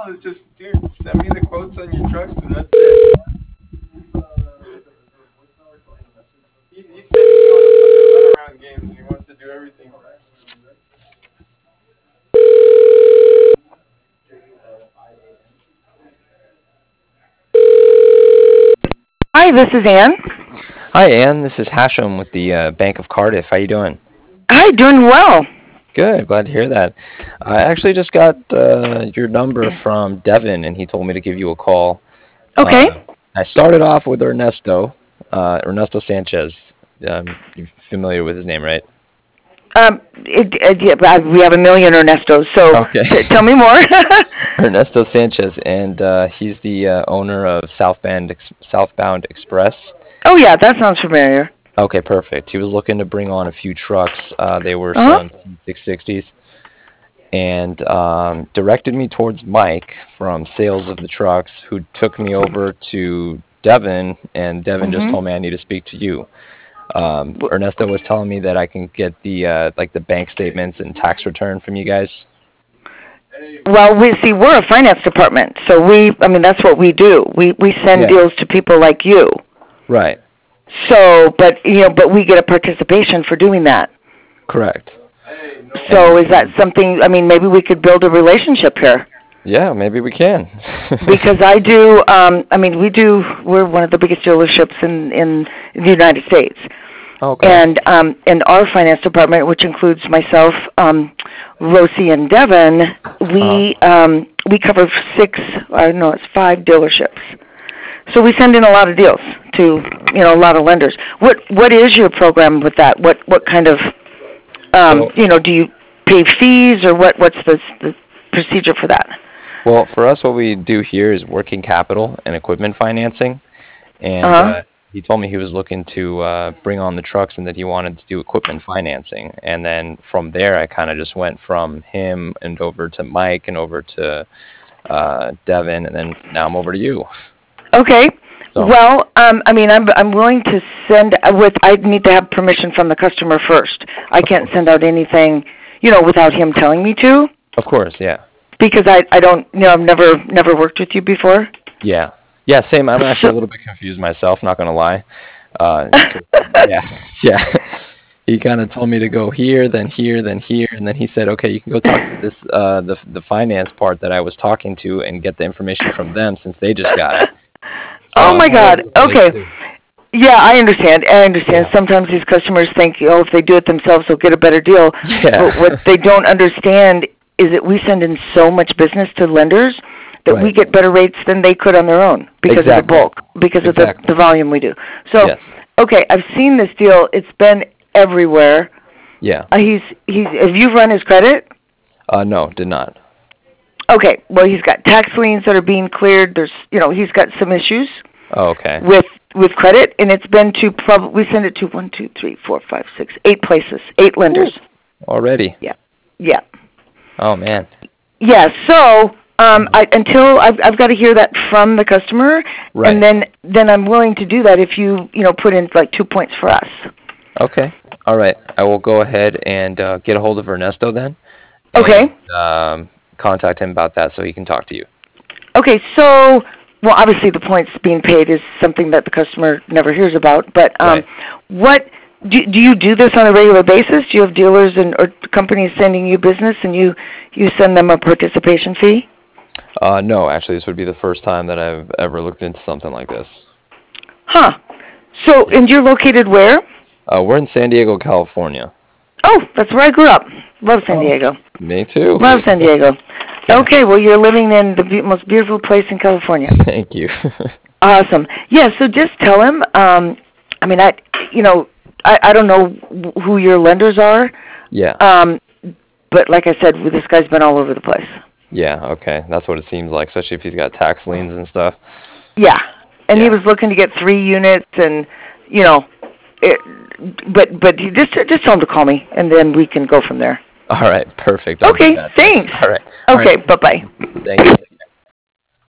It's just, dude, send me the quotes on your trucks and that's it. He said he's going to fucking runaround games and he wants to do everything for us. Hi, this is Ann. Hi, Ann. This is Hashem with the Bank of Cardiff. How you doing? Hi, doing well. Good. Glad to hear that. I actually just got your number from Devin, and he told me to give you a call. Okay. I started off with Ernesto Sanchez. You're familiar with his name, right? Yeah, we have a million Ernestos, so Okay. Tell me more. Ernesto Sanchez, and he's the owner of Southbound Express. Oh, yeah, that sounds familiar. Okay, perfect. He was looking to bring on a few trucks. They were Uh-huh. some C660s. And directed me towards Mike from sales of the trucks, who took me over to Devin, and Devin just told me I need to speak to you. Ernesto was telling me that I can get the like the bank statements and tax return from you guys. Well, we're a finance department, so that's what we do. We send Yeah. deals to people like you. Right. So, but we get a participation for doing that. Correct. So, is that something? I mean, maybe we could build a relationship here. Yeah, maybe we can. Because we're one of the biggest dealerships in the United States. Okay. And in our finance department, which includes myself, Rosie, and Devin, we cover five dealerships. So we send in a lot of deals to a lot of lenders. What is your program with that? What kind of do you pay fees, or what's the procedure for that? Well, for us, what we do here is working capital and equipment financing. And he told me he was looking to bring on the trucks and that he wanted to do equipment financing. And then from there, I kind of just went from him and over to Mike and over to Devin, and then now I'm over to you. Okay. So. Well, I'm willing to send I need to have permission from the customer first. I can't send out anything, without him telling me to. Of course, yeah. Because I don't, I've never worked with you before. Yeah. Yeah, same. I'm actually a little bit confused myself, not going to lie. Yeah. He kind of told me to go here, then here, then here, and then he said, okay, you can go talk to this, the finance part that I was talking to and get the information from them since they just got it. So oh my God. Okay. Too. Yeah, I understand. Yeah. Sometimes these customers think, if they do it themselves, they'll get a better deal. Yeah. But what they don't understand is that we send in so much business to lenders that we get better rates than they could on their own because of the bulk, because of the volume we do. So, okay, I've seen this deal. It's been everywhere. Yeah. Have you run his credit? No, did not. Okay, well, he's got tax liens that are being cleared. There's, he's got some issues. Oh, okay. With credit, and it's been to we send it to 1, 2, 3, 4, 5, 6, 8 places, 8 lenders. Already. Yeah. Oh man. Yeah. So until I've got to hear that from the customer, right. And then I'm willing to do that if you put in like 2 points for us. Okay. All right. I will go ahead and get a hold of Ernesto then. Okay. And, contact him about that so he can talk to you. Okay. So. Well, obviously, the points being paid is something that the customer never hears about. But what do you do this on a regular basis? Do you have dealers or companies sending you business, and you send them a participation fee? No, actually, this would be the first time that I've ever looked into something like this. Huh. So, and you're located where? We're in San Diego, California. Oh, that's where I grew up. Love San Diego. Me too. Love San Diego. Okay, well, you're living in the most beautiful place in California. Thank you. Awesome. Yeah, so just tell him, I don't know who your lenders are. Yeah. But like I said, this guy's been all over the place. Yeah, okay. That's what it seems like, especially if he's got tax liens and stuff. Yeah. And he was looking to get 3 units and, but you just tell him to call me, and then we can go from there. All right, perfect. Okay, thanks. All right. Okay, bye-bye. Thank you.